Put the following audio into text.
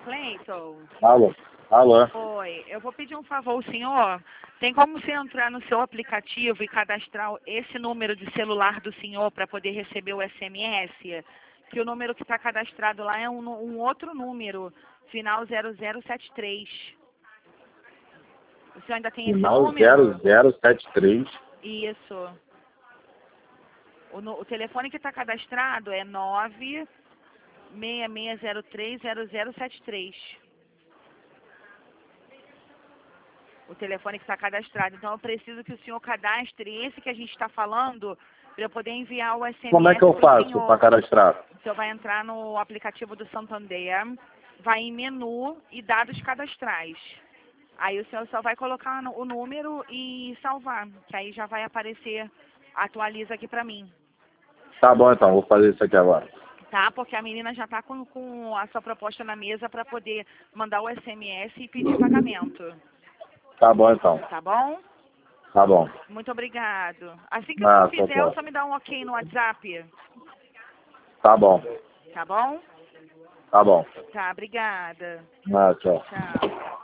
Cleiton? Alô? Alô? Oi, eu vou pedir um favor ao senhor. Tem como você entrar no seu aplicativo e cadastrar esse número de celular do senhor para poder receber o SMS? Que o número que está cadastrado lá é um outro número, final 0073. O senhor ainda tem esse Final número? 0073. Isso. O telefone que está cadastrado é 966030073. O telefone que está cadastrado. Então eu preciso que o senhor cadastre esse que a gente está falando para eu poder enviar o SMS. Como é que eu faço para cadastrar? O senhor vai entrar no aplicativo do Santander, vai em menu e dados cadastrais. Aí o senhor só vai colocar o número e salvar, que aí já vai aparecer, atualiza aqui para mim. Tá bom, então, vou fazer isso aqui agora. Tá? Porque a menina já está com a sua proposta na mesa para poder mandar o SMS e pedir pagamento. Tá bom, então. Tá bom? Tá bom. Muito obrigado. Assim que o senhor fizer, claro. só me dá um ok no WhatsApp. Tá bom. Tá bom? Tá bom. Tá, obrigada. Tchau. Tchau.